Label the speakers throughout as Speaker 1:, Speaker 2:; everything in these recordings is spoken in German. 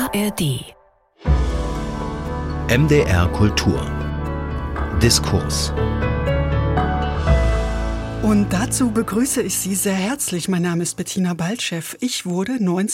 Speaker 1: ARD
Speaker 2: MDR Kultur Diskurs.
Speaker 3: Und dazu begrüße ich Sie sehr herzlich. Mein Name ist Bettina Baltschew. Ich wurde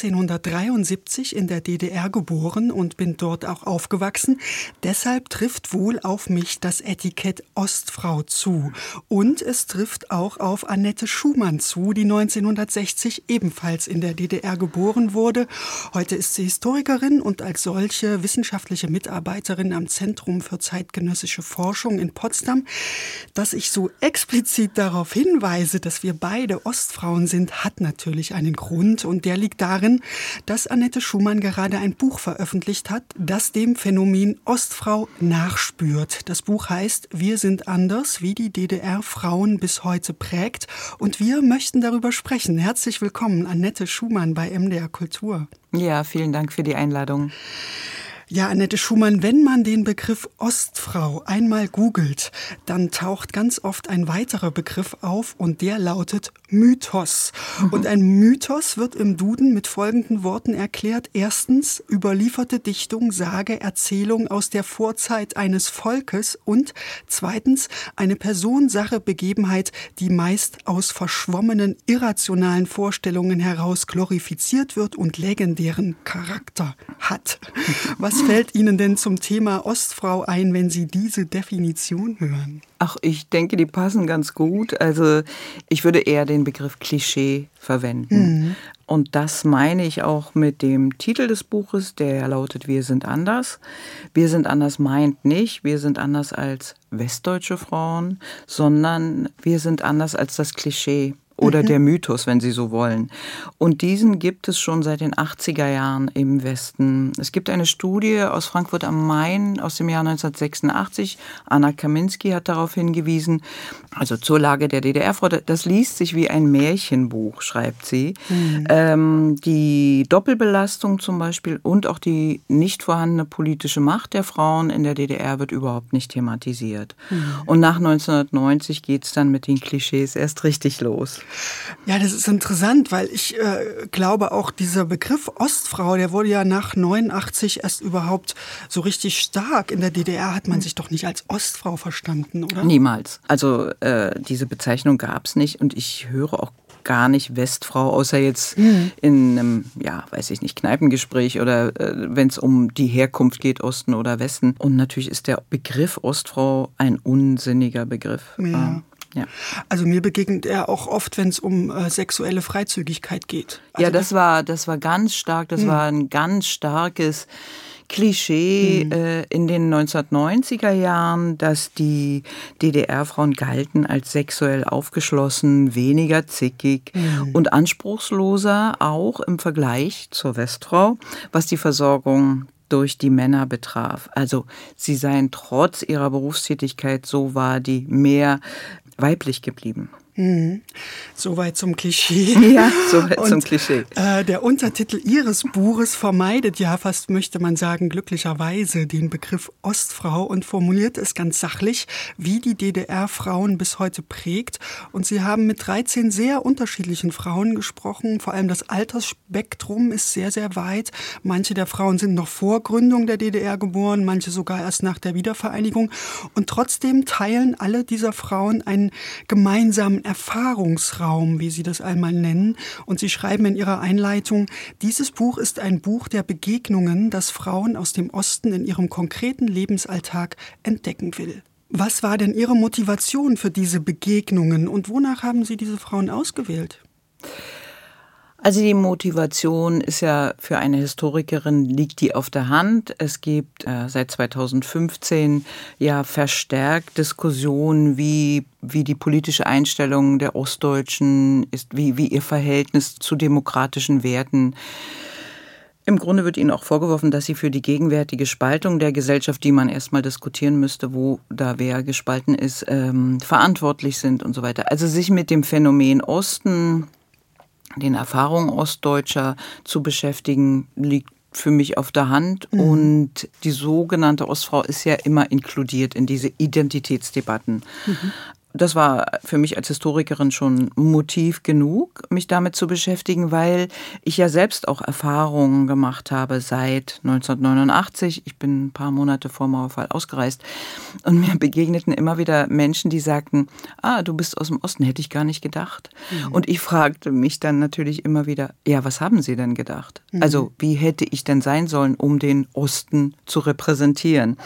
Speaker 3: 1973 in der DDR geboren und bin dort auch aufgewachsen. Deshalb trifft wohl auf mich das Etikett Ostfrau zu. Und es trifft auch auf Annette Schumann zu, die 1960 ebenfalls in der DDR geboren wurde. Heute ist sie Historikerin und als solche wissenschaftliche Mitarbeiterin am Zentrum für zeitgenössische Forschung in Potsdam. Dass ich so explizit darauf hinweise, dass wir beide Ostfrauen sind, hat natürlich einen Grund. Und der liegt darin, dass Annette Schumann gerade ein Buch veröffentlicht hat, das dem Phänomen Ostfrau nachspürt. Das Buch heißt Wir sind anders, wie die DDR Frauen bis heute prägt. Und wir möchten darüber sprechen. Herzlich willkommen, Annette Schumann bei MDR Kultur.
Speaker 4: Ja, vielen Dank für die Einladung.
Speaker 3: Ja, Annette Schumann, wenn man den Begriff Ostfrau einmal googelt, dann taucht ganz oft ein weiterer Begriff auf und der lautet Mythos. Und ein Mythos wird im Duden mit folgenden Worten erklärt. Erstens, überlieferte Dichtung, Sage, Erzählung aus der Vorzeit eines Volkes und zweitens, eine Person, Sache, Begebenheit, die meist aus verschwommenen, irrationalen Vorstellungen heraus glorifiziert wird und legendären Charakter hat. Was fällt Ihnen denn zum Thema Ostfrau ein, wenn Sie diese Definition hören?
Speaker 4: Ach, ich denke, die passen ganz gut. Also ich würde eher den Begriff Klischee verwenden. Und das meine ich auch mit dem Titel des Buches, der lautet Wir sind anders. Wir sind anders meint nicht, wir sind anders als westdeutsche Frauen, sondern wir sind anders als das Klischee. Oder der Mythos, wenn Sie so wollen. Und diesen gibt es schon seit den 80er Jahren im Westen. Es gibt eine Studie aus Frankfurt am Main aus dem Jahr 1986. Anna Kaminski hat darauf hingewiesen, also zur Lage der DDR-Frau. Das liest sich wie ein Märchenbuch, schreibt sie. Die Doppelbelastung zum Beispiel und auch die nicht vorhandene politische Macht der Frauen in der DDR wird überhaupt nicht thematisiert. Und nach 1990 geht es dann mit den Klischees erst richtig los.
Speaker 3: Ja, das ist interessant, weil ich glaube auch dieser Begriff Ostfrau, der wurde ja nach 89 erst überhaupt so richtig stark. In der DDR hat man sich doch nicht als Ostfrau verstanden, oder?
Speaker 4: Niemals. Also diese Bezeichnung gab es nicht und ich höre auch gar nicht Westfrau, außer jetzt in einem, weiß ich nicht, Kneipengespräch oder wenn es um die Herkunft geht, Osten oder Westen. Und natürlich ist der Begriff Ostfrau ein unsinniger Begriff.
Speaker 3: Ja. Also mir begegnet er auch oft, wenn es um sexuelle Freizügigkeit geht. Also
Speaker 4: ja, das war ganz stark, das war ein ganz starkes Klischee in den 1990er Jahren, dass die DDR-Frauen galten als sexuell aufgeschlossen, weniger zickig und anspruchsloser, auch im Vergleich zur Westfrau, was die Versorgung durch die Männer betraf. Also sie seien trotz ihrer Berufstätigkeit, so war die mehr weiblich geblieben.
Speaker 3: Soweit zum Klischee.
Speaker 4: Ja, soweit zum Klischee.
Speaker 3: Der Untertitel Ihres Buches vermeidet ja fast, möchte man sagen, glücklicherweise den Begriff Ostfrau und formuliert es ganz sachlich, wie die DDR Frauen bis heute prägt. Und Sie haben mit 13 sehr unterschiedlichen Frauen gesprochen. Vor allem das Altersspektrum ist sehr, sehr weit. Manche der Frauen sind noch vor Gründung der DDR geboren, manche sogar erst nach der Wiedervereinigung. Und trotzdem teilen alle dieser Frauen einen gemeinsamen Erfahrungsraum, wie Sie das einmal nennen. Und Sie schreiben in Ihrer Einleitung, dieses Buch ist ein Buch der Begegnungen, das Frauen aus dem Osten in ihrem konkreten Lebensalltag entdecken will. Was war denn Ihre Motivation für diese Begegnungen und wonach haben Sie diese Frauen ausgewählt?
Speaker 4: Also die Motivation ist ja für eine Historikerin, liegt die auf der Hand. Es gibt seit 2015 ja verstärkt Diskussionen, wie die politische Einstellung der Ostdeutschen ist, wie ihr Verhältnis zu demokratischen Werten. Im Grunde wird ihnen auch vorgeworfen, dass sie für die gegenwärtige Spaltung der Gesellschaft, die man erstmal diskutieren müsste, wo da wer gespalten ist, verantwortlich sind und so weiter. Also sich mit dem Phänomen Osten, den Erfahrungen Ostdeutscher zu beschäftigen, liegt für mich auf der Hand. Und die sogenannte Ostfrau ist ja immer inkludiert in diese Identitätsdebatten. das war für mich als Historikerin schon Motiv genug, mich damit zu beschäftigen, weil ich ja selbst auch Erfahrungen gemacht habe seit 1989. Ich bin ein paar Monate vor Mauerfall ausgereist und mir begegneten immer wieder Menschen, die sagten, du bist aus dem Osten, hätte ich gar nicht gedacht. Und ich fragte mich dann natürlich immer wieder, ja, was haben Sie denn gedacht? Also wie hätte ich denn sein sollen, um den Osten zu repräsentieren?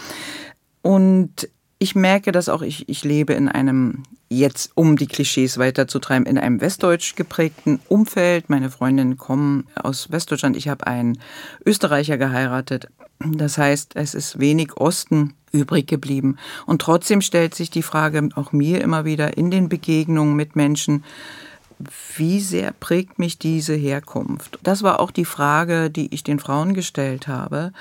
Speaker 4: Und ich merke, dass auch ich lebe in einem, jetzt um die Klischees weiterzutreiben, in einem westdeutsch geprägten Umfeld. Meine Freundinnen kommen aus Westdeutschland. Ich habe einen Österreicher geheiratet. Das heißt, es ist wenig Osten übrig geblieben. Und trotzdem stellt sich die Frage auch mir immer wieder in den Begegnungen mit Menschen, wie sehr prägt mich diese Herkunft? Das war auch die Frage, die ich den Frauen gestellt habe.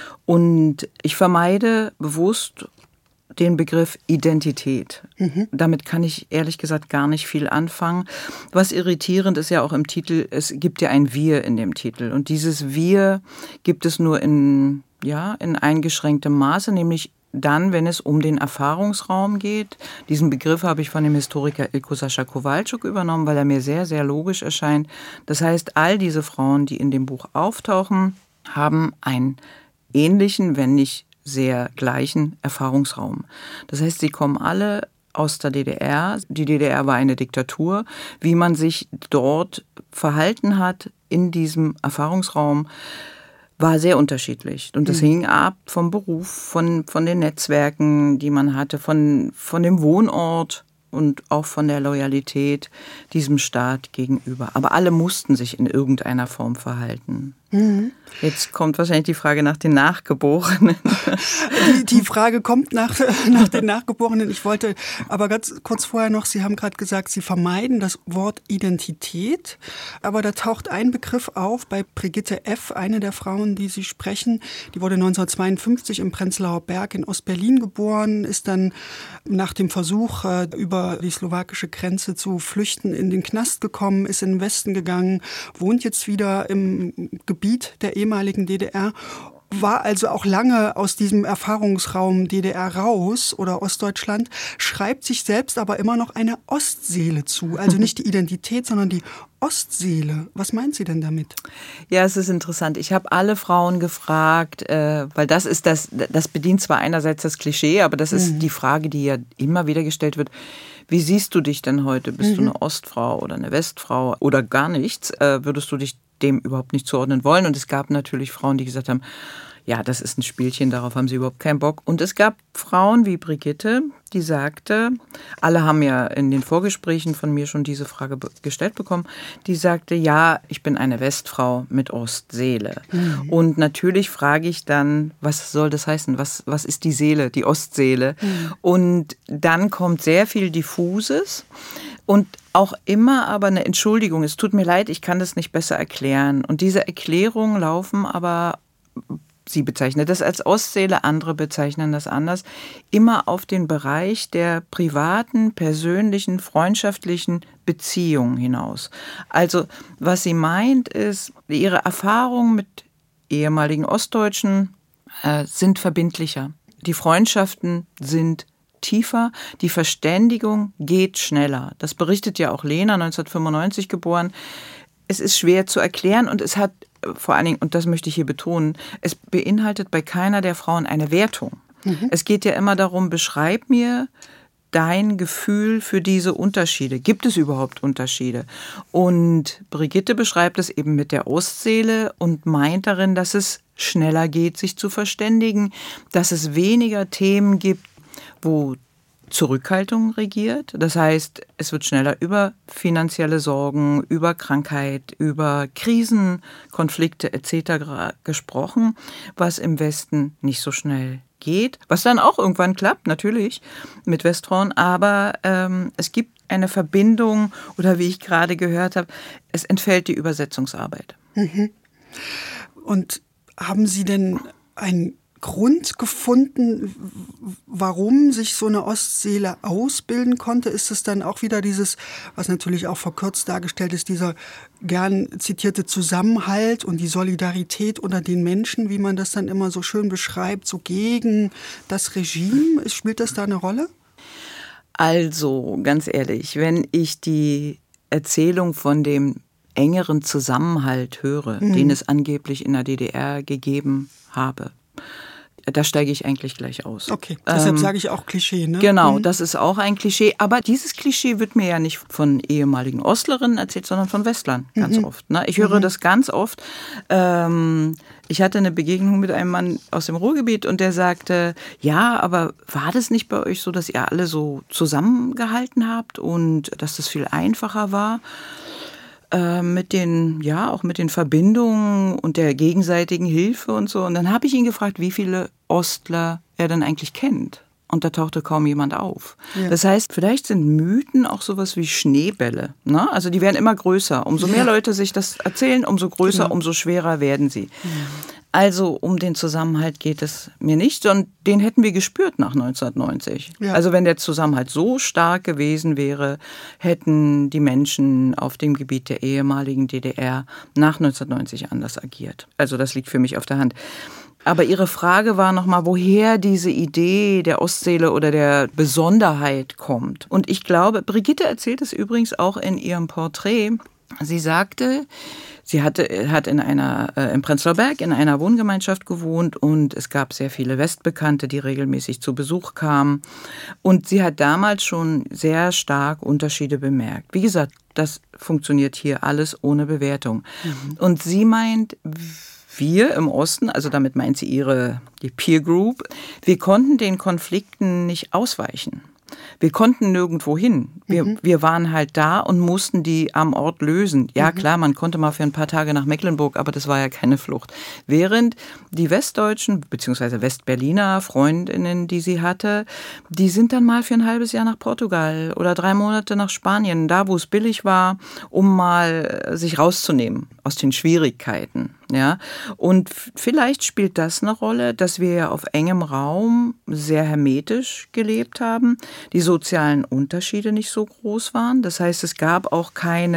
Speaker 4: Und ich vermeide bewusst den Begriff Identität. Damit kann ich ehrlich gesagt gar nicht viel anfangen. Was irritierend ist ja auch im Titel, es gibt ja ein Wir in dem Titel. Und dieses Wir gibt es nur in eingeschränktem Maße, nämlich dann, wenn es um den Erfahrungsraum geht. Diesen Begriff habe ich von dem Historiker Ilko Sascha Kowalczuk übernommen, weil er mir sehr, sehr logisch erscheint. Das heißt, all diese Frauen, die in dem Buch auftauchen, haben einen ähnlichen, wenn nicht sehr gleichen Erfahrungsraum. Das heißt, sie kommen alle aus der DDR. Die DDR war eine Diktatur. Wie man sich dort verhalten hat in diesem Erfahrungsraum, war sehr unterschiedlich. Und das hing ab vom Beruf, von den Netzwerken, die man hatte, von dem Wohnort und auch von der Loyalität diesem Staat gegenüber. Aber alle mussten sich in irgendeiner Form verhalten. Jetzt kommt wahrscheinlich die Frage nach den Nachgeborenen.
Speaker 3: Die Frage kommt nach den Nachgeborenen. Ich wollte aber ganz kurz vorher noch, Sie haben gerade gesagt, Sie vermeiden das Wort Identität. Aber da taucht ein Begriff auf bei Brigitte F., eine der Frauen, die Sie sprechen. Die wurde 1952 im Prenzlauer Berg in Ostberlin geboren, ist dann nach dem Versuch, über die slowakische Grenze zu flüchten, in den Knast gekommen, ist in den Westen gegangen, wohnt jetzt wieder im Gebiet der ehemaligen DDR, war also auch lange aus diesem Erfahrungsraum DDR raus oder Ostdeutschland, schreibt sich selbst aber immer noch eine Ostseele zu. Also nicht die Identität, sondern die Ostseele. Was meint sie denn damit?
Speaker 4: Ja, es ist interessant. Ich habe alle Frauen gefragt, weil das bedient zwar einerseits das Klischee, aber das ist die Frage, die ja immer wieder gestellt wird. Wie siehst du dich denn heute? Bist du eine Ostfrau oder eine Westfrau oder gar nichts? Würdest du dich dem überhaupt nicht zuordnen wollen? Und es gab natürlich Frauen, die gesagt haben, ja, das ist ein Spielchen, darauf haben sie überhaupt keinen Bock. Und es gab Frauen wie Brigitte, die sagte, alle haben ja in den Vorgesprächen von mir schon diese Frage gestellt bekommen, die sagte, ja, ich bin eine Westfrau mit Ostseele. Und natürlich frage ich dann, was soll das heißen? Was ist die Seele, die Ostseele? Und dann kommt sehr viel Diffuses und auch immer aber eine Entschuldigung. Es tut mir leid, ich kann das nicht besser erklären. Und diese Erklärungen laufen aber, sie bezeichnet das als Ostseele, andere bezeichnen das anders, immer auf den Bereich der privaten, persönlichen, freundschaftlichen Beziehungen hinaus. Also was sie meint ist, ihre Erfahrungen mit ehemaligen Ostdeutschen sind verbindlicher. Die Freundschaften sind tiefer, die Verständigung geht schneller. Das berichtet ja auch Lena, 1995 geboren. Es ist schwer zu erklären und es hat vor allen Dingen, und das möchte ich hier betonen, es beinhaltet bei keiner der Frauen eine Wertung. Es geht ja immer darum, beschreib mir dein Gefühl für diese Unterschiede. Gibt es überhaupt Unterschiede? Und Brigitte beschreibt es eben mit der Ostseele und meint darin, dass es schneller geht, sich zu verständigen, dass es weniger Themen gibt, wo Zurückhaltung regiert. Das heißt, es wird schneller über finanzielle Sorgen, über Krankheit, über Krisen, Konflikte etc. gesprochen, was im Westen nicht so schnell geht. Was dann auch irgendwann klappt, natürlich, mit Westfrauen. Aber es gibt eine Verbindung oder wie ich gerade gehört habe, es entfällt die Übersetzungsarbeit.
Speaker 3: Und haben Sie denn ein Grund gefunden, warum sich so eine Ostseele ausbilden konnte? Ist es dann auch wieder dieses, was natürlich auch verkürzt dargestellt ist, dieser gern zitierte Zusammenhalt und die Solidarität unter den Menschen, wie man das dann immer so schön beschreibt, so gegen das Regime? Spielt das da eine Rolle?
Speaker 4: Also, ganz ehrlich, wenn ich die Erzählung von dem engeren Zusammenhalt höre, den es angeblich in der DDR gegeben habe, da steige ich eigentlich gleich aus.
Speaker 3: Okay, deshalb sage ich auch Klischee, ne?
Speaker 4: Genau, das ist auch ein Klischee. Aber dieses Klischee wird mir ja nicht von ehemaligen Ostlerinnen erzählt, sondern von Westlern ganz oft. Ne? Ich höre das ganz oft. Ich hatte eine Begegnung mit einem Mann aus dem Ruhrgebiet und der sagte, ja, aber war das nicht bei euch so, dass ihr alle so zusammengehalten habt und dass das viel einfacher war? Mit den Verbindungen und der gegenseitigen Hilfe und so. Und dann habe ich ihn gefragt, wie viele Ostler er denn eigentlich kennt. Und da tauchte kaum jemand auf. Ja. Das heißt, vielleicht sind Mythen auch sowas wie Schneebälle. Ne? Also die werden immer größer. Umso mehr Leute sich das erzählen, umso größer, umso schwerer werden sie. Also um den Zusammenhalt geht es mir nicht. Und den hätten wir gespürt nach 1990. Ja. Also wenn der Zusammenhalt so stark gewesen wäre, hätten die Menschen auf dem Gebiet der ehemaligen DDR nach 1990 anders agiert. Also das liegt für mich auf der Hand. Aber Ihre Frage war nochmal, woher diese Idee der Ostseele oder der Besonderheit kommt. Und ich glaube, Brigitte erzählt es übrigens auch in ihrem Porträt. Sie sagte, sie hat im Prenzlauer Berg in einer Wohngemeinschaft gewohnt und es gab sehr viele Westbekannte, die regelmäßig zu Besuch kamen. Und sie hat damals schon sehr stark Unterschiede bemerkt. Wie gesagt, das funktioniert hier alles ohne Bewertung. Und sie meint, wir im Osten, also damit meint sie die Peer Group, wir konnten den Konflikten nicht ausweichen. Wir konnten nirgendwo hin. Wir waren halt da und mussten die am Ort lösen. Ja, klar, man konnte mal für ein paar Tage nach Mecklenburg, aber das war ja keine Flucht. Während die Westdeutschen bzw. Westberliner Freundinnen, die sie hatte, die sind dann mal für ein halbes Jahr nach Portugal oder 3 Monate nach Spanien, da wo es billig war, um mal sich rauszunehmen aus den Schwierigkeiten. Ja, und vielleicht spielt das eine Rolle, dass wir ja auf engem Raum sehr hermetisch gelebt haben, die sozialen Unterschiede nicht so groß waren. Das heißt, es gab auch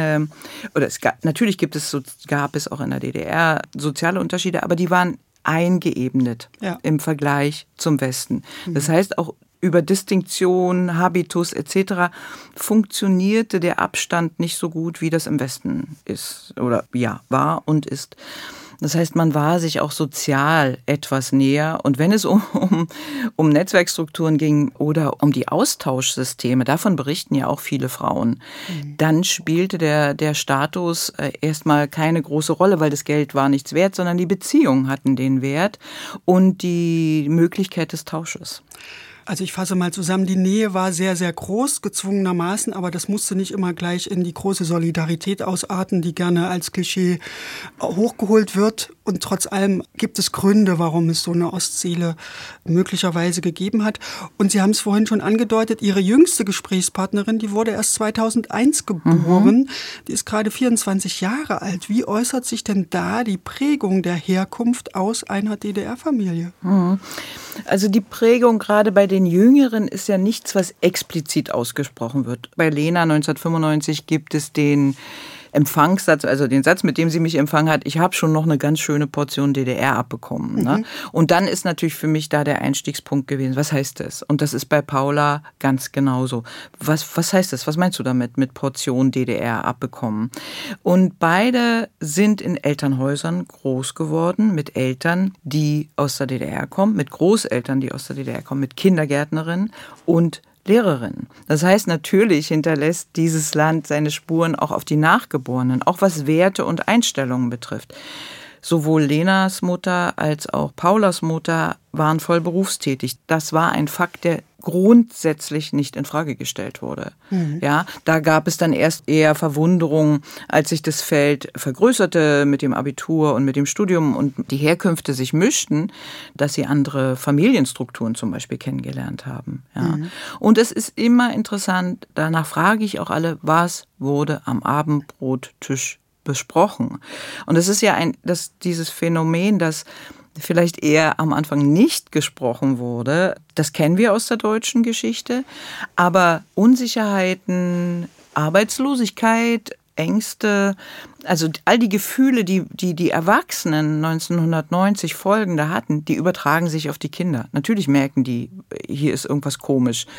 Speaker 4: natürlich gab es auch in der DDR soziale Unterschiede, aber die waren eingeebnet im Vergleich zum Westen. Das heißt, auch über Distinktion, Habitus etc. funktionierte der Abstand nicht so gut, wie das im Westen ist oder war und ist. Das heißt, man war sich auch sozial etwas näher. Und wenn es um Netzwerkstrukturen ging oder um die Austauschsysteme, davon berichten ja auch viele Frauen, dann spielte der Status erstmal keine große Rolle, weil das Geld war nichts wert, sondern die Beziehungen hatten den Wert und die Möglichkeit des Tausches.
Speaker 3: Also ich fasse mal zusammen, die Nähe war sehr, sehr groß, gezwungenermaßen, aber das musste nicht immer gleich in die große Solidarität ausarten, die gerne als Klischee hochgeholt wird. Und trotz allem gibt es Gründe, warum es so eine Ostseele möglicherweise gegeben hat. Und Sie haben es vorhin schon angedeutet, Ihre jüngste Gesprächspartnerin, die wurde erst 2001 geboren. Die ist gerade 24 Jahre alt. Wie äußert sich denn da die Prägung der Herkunft aus einer DDR-Familie?
Speaker 4: Also die Prägung gerade bei den Jüngeren ist ja nichts, was explizit ausgesprochen wird. Bei Lena 1995 gibt es den Empfangssatz, also den Satz, mit dem sie mich empfangen hat, ich habe schon noch eine ganz schöne Portion DDR abbekommen. Ne? Und dann ist natürlich für mich da der Einstiegspunkt gewesen, was heißt das? Und das ist bei Paula ganz genauso. Was heißt das? Was meinst du damit, mit Portion DDR abbekommen? Und beide sind in Elternhäusern groß geworden, mit Eltern, die aus der DDR kommen, mit Großeltern, die aus der DDR kommen, mit Kindergärtnerinnen und Lehrerin. Das heißt, natürlich hinterlässt dieses Land seine Spuren auch auf die Nachgeborenen, auch was Werte und Einstellungen betrifft. Sowohl Lenas Mutter als auch Paulas Mutter waren voll berufstätig. Das war ein Fakt, der grundsätzlich nicht in Frage gestellt wurde. Ja, da gab es dann erst eher Verwunderung, als sich das Feld vergrößerte mit dem Abitur und mit dem Studium und die Herkünfte sich mischten, dass sie andere Familienstrukturen zum Beispiel kennengelernt haben. Ja. Und es ist immer interessant, danach frage ich auch alle, was wurde am Abendbrottisch besprochen? Und es ist ja dieses Phänomen, dass vielleicht eher am Anfang nicht gesprochen wurde. Das kennen wir aus der deutschen Geschichte. Aber Unsicherheiten, Arbeitslosigkeit, Ängste, also all die Gefühle, die Erwachsenen 1990 folgende hatten, die übertragen sich auf die Kinder. Natürlich merken die, hier ist irgendwas komisch.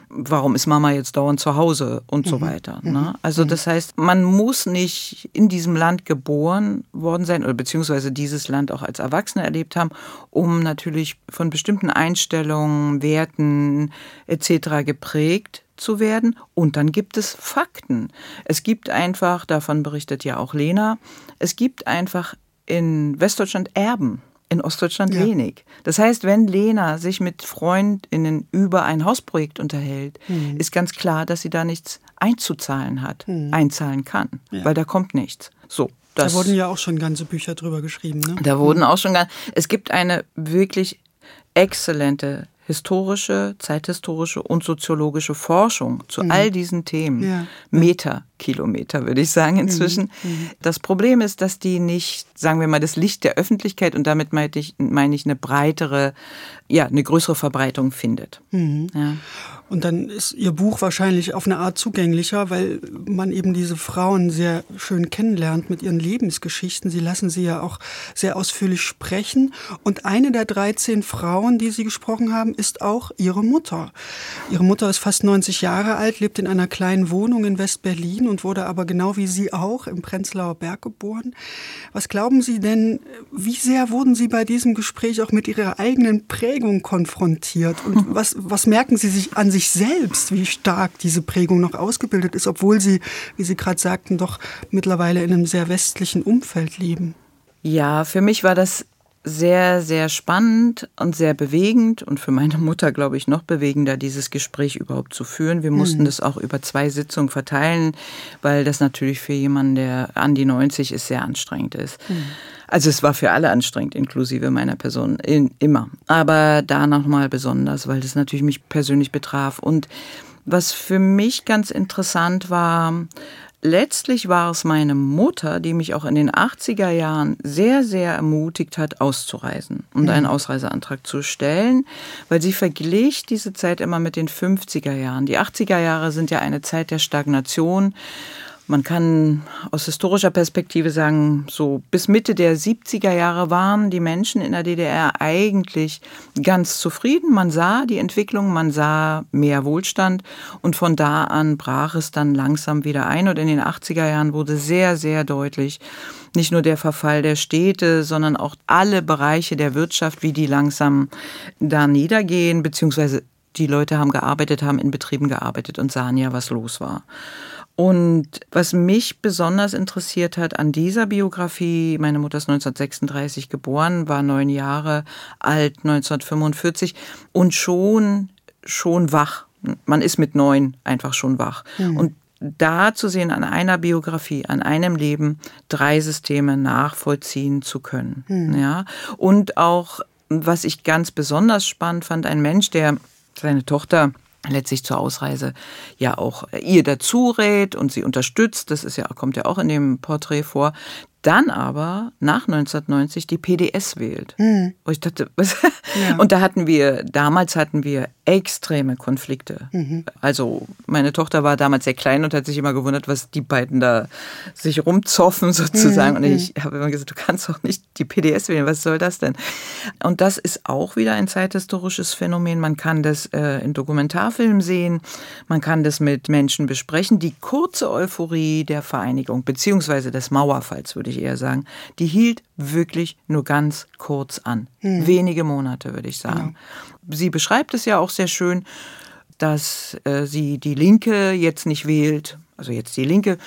Speaker 4: warum ist Mama jetzt dauernd zu Hause und so weiter. Ne? Also das heißt, man muss nicht in diesem Land geboren worden sein oder beziehungsweise dieses Land auch als Erwachsene erlebt haben, um natürlich von bestimmten Einstellungen, Werten etc. geprägt zu werden. Und dann gibt es Fakten. Es gibt einfach, davon berichtet ja auch Lena, es gibt einfach in Westdeutschland Erben. In Ostdeutschland wenig. Das heißt, wenn Lena sich mit FreundInnen über ein Hausprojekt unterhält, ist ganz klar, dass sie da nichts einzuzahlen hat, einzahlen kann, weil da kommt nichts. So,
Speaker 3: da wurden ja auch schon ganze Bücher drüber geschrieben. Ne?
Speaker 4: Da wurden auch schon es gibt eine wirklich exzellente historische, zeithistorische und soziologische Forschung zu all diesen Themen. Ja. Meterkilometer, würde ich sagen, inzwischen. Das Problem ist, dass die nicht, sagen wir mal, das Licht der Öffentlichkeit und damit meine ich eine breitere, eine größere Verbreitung findet. Ja.
Speaker 3: Und dann ist Ihr Buch wahrscheinlich auf eine Art zugänglicher, weil man eben diese Frauen sehr schön kennenlernt mit ihren Lebensgeschichten. Sie lassen sie ja auch sehr ausführlich sprechen. Und eine der 13 Frauen, die Sie gesprochen haben, ist auch Ihre Mutter. Ihre Mutter ist fast 90 Jahre alt, lebt in einer kleinen Wohnung in West-Berlin und wurde aber genau wie Sie auch im Prenzlauer Berg geboren. Was glauben Sie denn, wie sehr wurden Sie bei diesem Gespräch auch mit Ihrer eigenen Prägung konfrontiert? Und was merken Sie sich an sich selbst, wie stark diese Prägung noch ausgebildet ist, obwohl Sie, wie Sie gerade sagten, doch mittlerweile in einem sehr westlichen Umfeld leben?
Speaker 4: Ja, für mich war das sehr, sehr spannend und sehr bewegend und für meine Mutter, glaube ich, noch bewegender, dieses Gespräch überhaupt zu führen. Wir mussten das auch über 2 Sitzungen verteilen, weil das natürlich für jemanden, der an die 90 ist, sehr anstrengend ist. Also es war für alle anstrengend, inklusive meiner Person, immer. Aber da nochmal besonders, weil das natürlich mich persönlich betraf. Und was für mich ganz interessant war, letztlich war es meine Mutter, die mich auch in den 80er Jahren sehr, sehr ermutigt hat, auszureisen und einen Ausreiseantrag zu stellen, weil sie verglich diese Zeit immer mit den 50er Jahren. Die 80er Jahre sind ja eine Zeit der Stagnation. Man kann aus historischer Perspektive sagen, so bis Mitte der 70er Jahre waren die Menschen in der DDR eigentlich ganz zufrieden. Man sah die Entwicklung, man sah mehr Wohlstand und von da an brach es dann langsam wieder ein. Und in den 80er Jahren wurde sehr, sehr deutlich, nicht nur der Verfall der Städte, sondern auch alle Bereiche der Wirtschaft, wie die langsam da niedergehen, beziehungsweise die Leute haben gearbeitet, haben in Betrieben gearbeitet und sahen ja, was los war. Und was mich besonders interessiert hat an dieser Biografie, meine Mutter ist 1936 geboren, war 9 Jahre alt 1945 und schon wach. Man ist mit 9 einfach schon wach. Und da zu sehen, an einer Biografie, an einem Leben 3 Systeme nachvollziehen zu können. Ja? Und auch, was ich ganz besonders spannend fand, ein Mensch, der seine Tochter letztlich zur Ausreise ja auch ihr dazu rät und sie unterstützt, das kommt ja auch in dem Porträt vor, dann aber nach 1990 die PDS wählt. Und ich dachte, was? Ja. Und damals hatten wir extreme Konflikte. Also meine Tochter war damals sehr klein und hat sich immer gewundert, was die beiden da sich rumzoffen sozusagen. Und ich habe immer gesagt, du kannst doch nicht die PDS wählen, was soll das denn? Und das ist auch wieder ein zeithistorisches Phänomen. Man kann das in Dokumentarfilmen sehen, man kann das mit Menschen besprechen. Die kurze Euphorie der Vereinigung, beziehungsweise des Mauerfalls, würde ich eher sagen, die hielt wirklich nur ganz kurz an. Wenige Monate, würde ich sagen. Ja. Sie beschreibt es ja auch sehr schön, dass sie die Linke jetzt nicht wählt, also jetzt die Linke,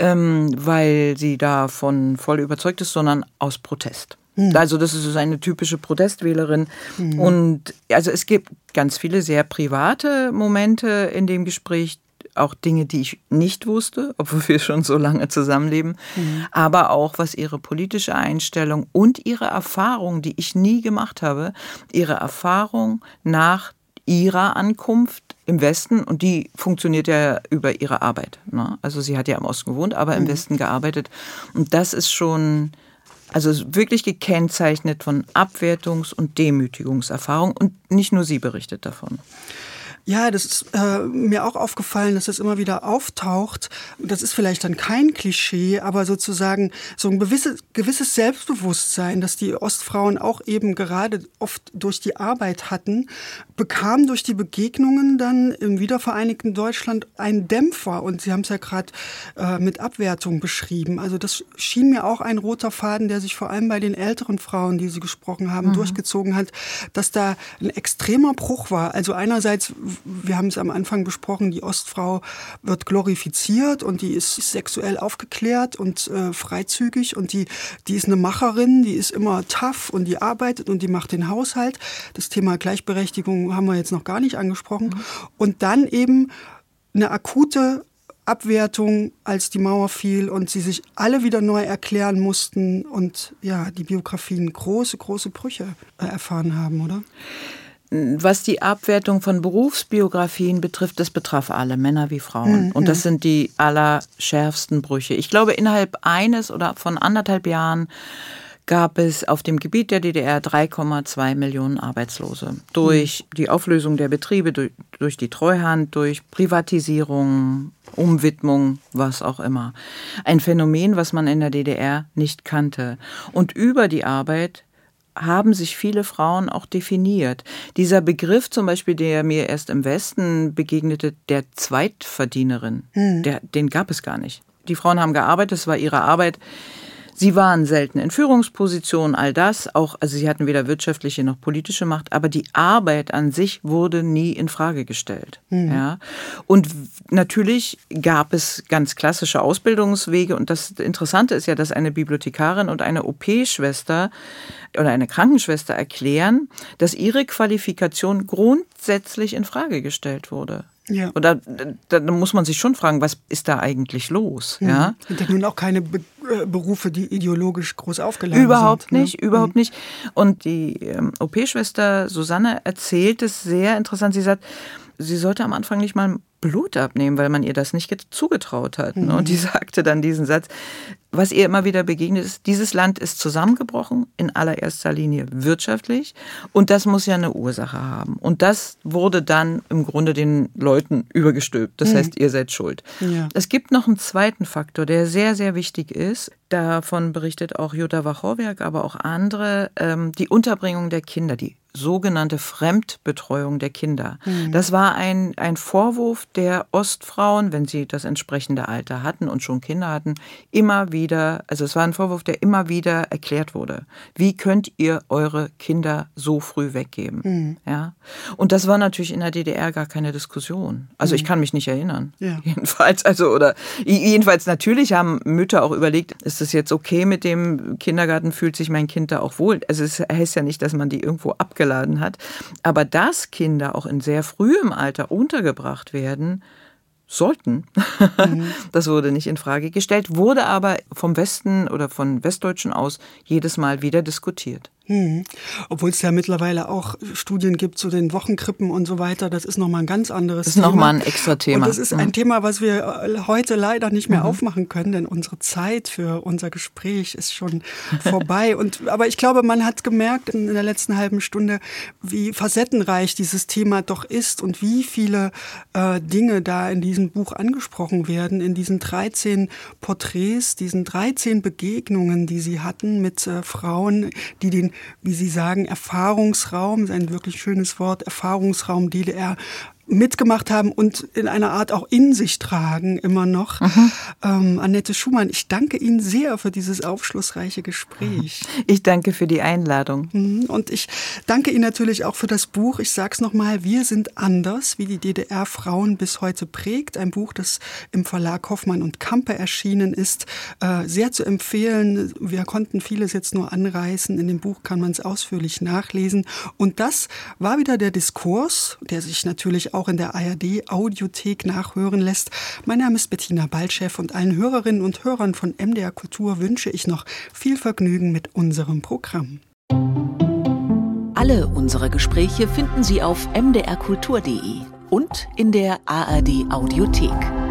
Speaker 4: weil sie davon voll überzeugt ist, sondern aus Protest. Also das ist eine typische Protestwählerin. Und also es gibt ganz viele sehr private Momente in dem Gespräch, auch Dinge, die ich nicht wusste, obwohl wir schon so lange zusammenleben, aber auch was ihre politische Einstellung und ihre Erfahrung, die ich nie gemacht habe, ihre Erfahrung nach ihrer Ankunft im Westen, und die funktioniert ja über ihre Arbeit. Ne? Also sie hat ja im Osten gewohnt, aber im Westen gearbeitet. Und das ist schon, also wirklich gekennzeichnet von Abwertungs- und Demütigungserfahrung, und nicht nur sie berichtet davon.
Speaker 3: Ja, das ist mir auch aufgefallen, dass das immer wieder auftaucht. Das ist vielleicht dann kein Klischee, aber sozusagen so ein gewisses Selbstbewusstsein, das die Ostfrauen auch eben gerade oft durch die Arbeit hatten, bekam durch die Begegnungen dann im wiedervereinigten Deutschland einen Dämpfer. Und Sie haben es ja gerade mit Abwertung beschrieben. Also das schien mir auch ein roter Faden, der sich vor allem bei den älteren Frauen, die Sie gesprochen haben, durchgezogen hat, dass da ein extremer Bruch war. Also einerseits, wir haben es am Anfang besprochen, die Ostfrau wird glorifiziert und die ist sexuell aufgeklärt und freizügig und die ist eine Macherin, die ist immer tough und die arbeitet und die macht den Haushalt. Das Thema Gleichberechtigung haben wir jetzt noch gar nicht angesprochen. Und dann eben eine akute Abwertung, als die Mauer fiel und sie sich alle wieder neu erklären mussten und ja, die Biografien große Brüche erfahren haben, oder?
Speaker 4: Was die Abwertung von Berufsbiografien betrifft, das betraf alle, Männer wie Frauen. Und das sind die allerschärfsten Brüche. Ich glaube, innerhalb eines oder von 1,5 Jahren gab es auf dem Gebiet der DDR 3,2 Millionen Arbeitslose. Durch die Auflösung der Betriebe, durch die Treuhand, durch Privatisierung, Umwidmung, was auch immer. Ein Phänomen, was man in der DDR nicht kannte. Und über die Arbeit haben sich viele Frauen auch definiert. Dieser Begriff zum Beispiel, der mir erst im Westen begegnete, der Zweitverdienerin, den gab es gar nicht. Die Frauen haben gearbeitet, es war ihre Arbeit. Sie waren selten in Führungspositionen, all das, auch, also sie hatten weder wirtschaftliche noch politische Macht, aber die Arbeit an sich wurde nie in Frage gestellt. Ja. Und natürlich gab es ganz klassische Ausbildungswege und das Interessante ist ja, dass eine Bibliothekarin und eine OP-Schwester oder eine Krankenschwester erklären, dass ihre Qualifikation grundsätzlich in Frage gestellt wurde. Ja. Und da muss man sich schon fragen, was ist da eigentlich los? Ja?
Speaker 3: Sind ja nun auch keine Berufe, die ideologisch groß aufgeladen sind.
Speaker 4: Überhaupt nicht. Und die OP-Schwester Susanne erzählt es sehr interessant. Sie sagt, sie sollte am Anfang nicht mal Blut abnehmen, weil man ihr das nicht zugetraut hat. Und die sagte dann diesen Satz, was ihr immer wieder begegnet ist, dieses Land ist zusammengebrochen, in allererster Linie wirtschaftlich und das muss ja eine Ursache haben. Und das wurde dann im Grunde den Leuten übergestülpt. Das heißt, ihr seid schuld. Ja. Es gibt noch einen zweiten Faktor, der sehr, sehr wichtig ist. Davon berichtet auch Jutta Wachorwerk, aber auch andere, die Unterbringung der Kinder, die sogenannte Fremdbetreuung der Kinder. Das war ein Vorwurf der Ostfrauen, wenn sie das entsprechende Alter hatten und schon Kinder hatten, immer wieder, also es war ein Vorwurf, der immer wieder erklärt wurde. Wie könnt ihr eure Kinder so früh weggeben? Ja? Und das war natürlich in der DDR gar keine Diskussion. Also ich kann mich nicht erinnern. Ja. Jedenfalls natürlich haben Mütter auch überlegt, ist es jetzt okay mit dem Kindergarten, fühlt sich mein Kind da auch wohl? Also es heißt ja nicht, dass man die irgendwo abgeladen hat, aber dass Kinder auch in sehr frühem Alter untergebracht werden sollten, das wurde nicht in Frage gestellt, wurde aber vom Westen oder von Westdeutschen aus jedes Mal wieder diskutiert.
Speaker 3: Obwohl es ja mittlerweile auch Studien gibt zu den Wochenkrippen und so weiter, das ist nochmal ein ganz anderes Thema.
Speaker 4: Das ist nochmal ein extra Thema.
Speaker 3: Und das ist ein Thema, was wir heute leider nicht mehr aufmachen können, denn unsere Zeit für unser Gespräch ist schon vorbei. Aber ich glaube, man hat gemerkt in der letzten halben Stunde, wie facettenreich dieses Thema doch ist und wie viele Dinge da in diesem Buch angesprochen werden, in diesen 13 Porträts, diesen 13 Begegnungen, die Sie hatten mit Frauen, die den, wie Sie sagen, Erfahrungsraum, ist ein wirklich schönes Wort, Erfahrungsraum DDR mitgemacht haben und in einer Art auch in sich tragen, immer noch. Annette Schumann, ich danke Ihnen sehr für dieses aufschlussreiche Gespräch.
Speaker 4: Ich danke für die Einladung.
Speaker 3: Und ich danke Ihnen natürlich auch für das Buch. Ich sage es nochmal, Wir sind anders, wie die DDR Frauen bis heute prägt. Ein Buch, das im Verlag Hoffmann und Campe erschienen ist. Sehr zu empfehlen. Wir konnten vieles jetzt nur anreißen. In dem Buch kann man es ausführlich nachlesen. Und das war wieder der Diskurs, der sich natürlich auch in der ARD-Audiothek nachhören lässt. Mein Name ist Bettina Baltschew und allen Hörerinnen und Hörern von MDR Kultur wünsche ich noch viel Vergnügen mit unserem Programm.
Speaker 1: Alle unsere Gespräche finden Sie auf mdrkultur.de und in der ARD-Audiothek.